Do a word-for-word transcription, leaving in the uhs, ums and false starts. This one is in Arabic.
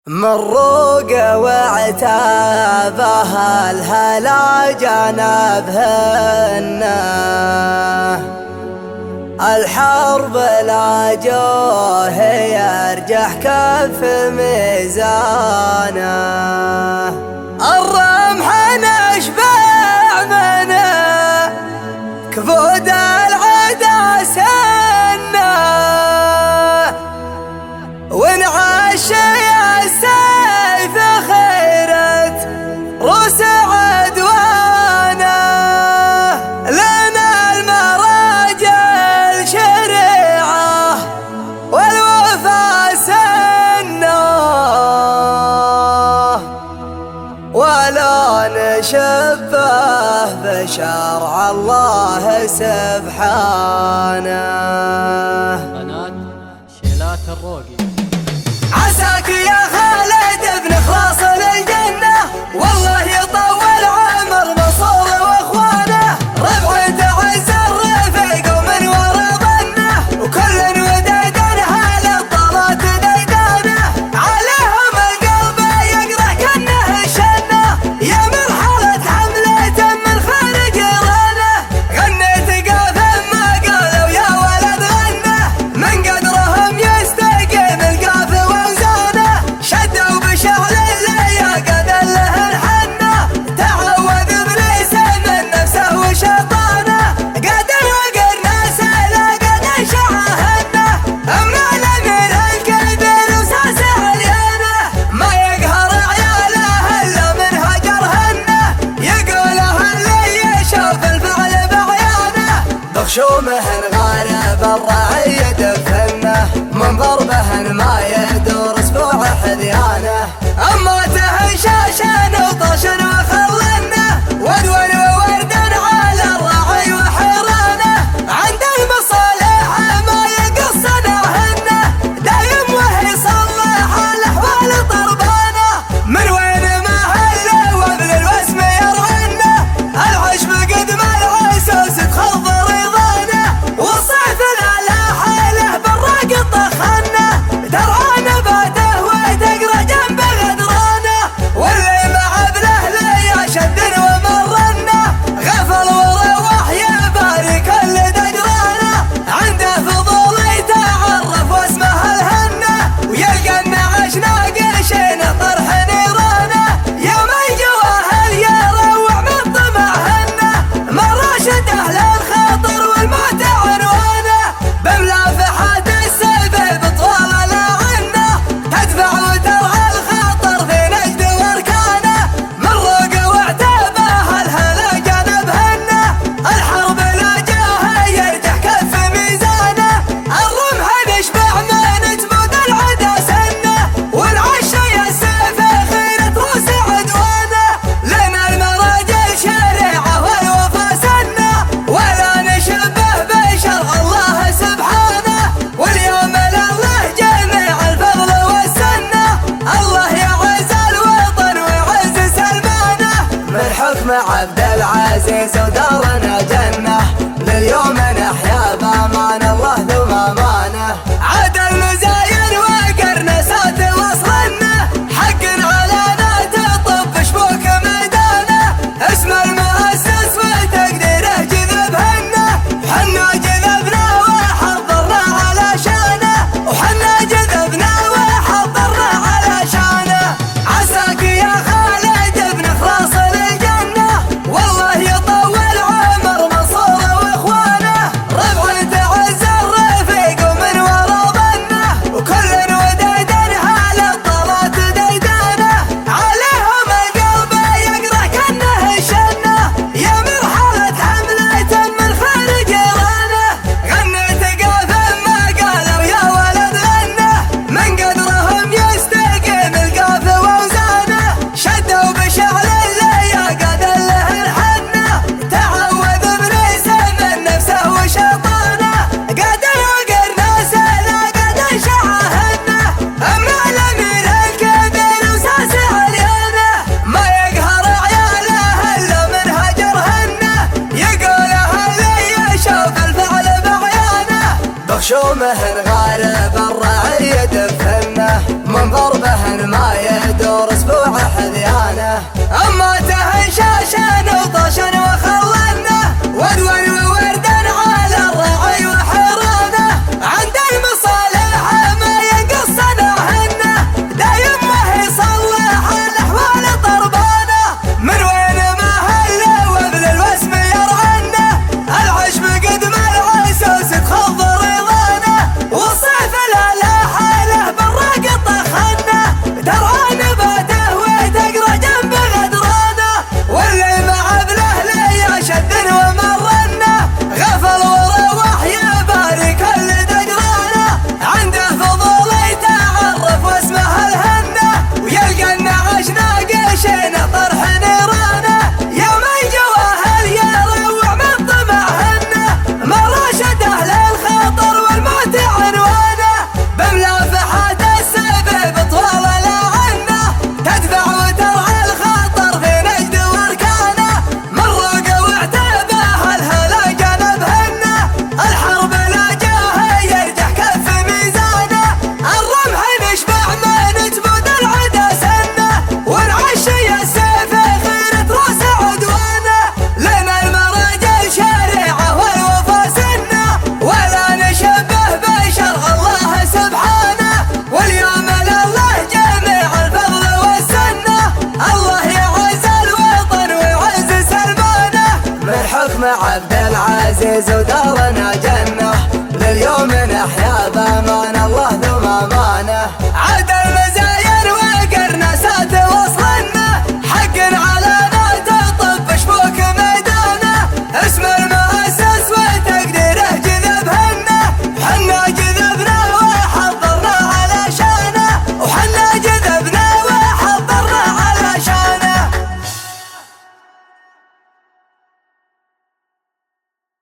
مروق واعتابها الهلا جنبهن الحرب لا جوه يرجح كف ميزانه الرمح نشبع منه كفود العدا سنه ونعاش يا سيف خيرت روس عدوانه لنا المراجل شريعه والوفا سنه ولا نشبه بشرع الله سبحانه. قناة شيلات الروقي عساك يا خالد ابن خلاص للجنة والله يطول عمر مصور واخوانه ربع تعز الرفيق ومن ورا ظنه وكل وداد هال الطلات ديدانه عليهم القلب يقرح كنه شنه يا مرحلة حملة من خارج رانه غنيت قافل ما قالوا يا ولد غنه من قدرهم يستقيم القافل شدوا بشعل اللياقة ذله الحنة تعود ابليس من نفسه وشيطانه قد يلقى الناس لقد شعهنه اما الامير الكبير وساس عليانه ما يقهر عياله الا من هجرهنه يقوله اللي يشوف الفعل بعيانه بخشومهن غالب الرعي دفنه من ضربهن ما يدور اسبوع حذيانه اما تهشاشن وطشن وخلنه ودون ووردا على الراعي وحيرانه عند المصالح ما يقصنهن دايم وهي صلح الاحوال طربانه من وين ما هله وابن الوسم يرعنه العشب قدم العسوس تخض رضانه والصيف لا حاله بالراق طخنه درعانه باته وتقرا جنب غدرانه واللي ما عبد العزيز ودارنا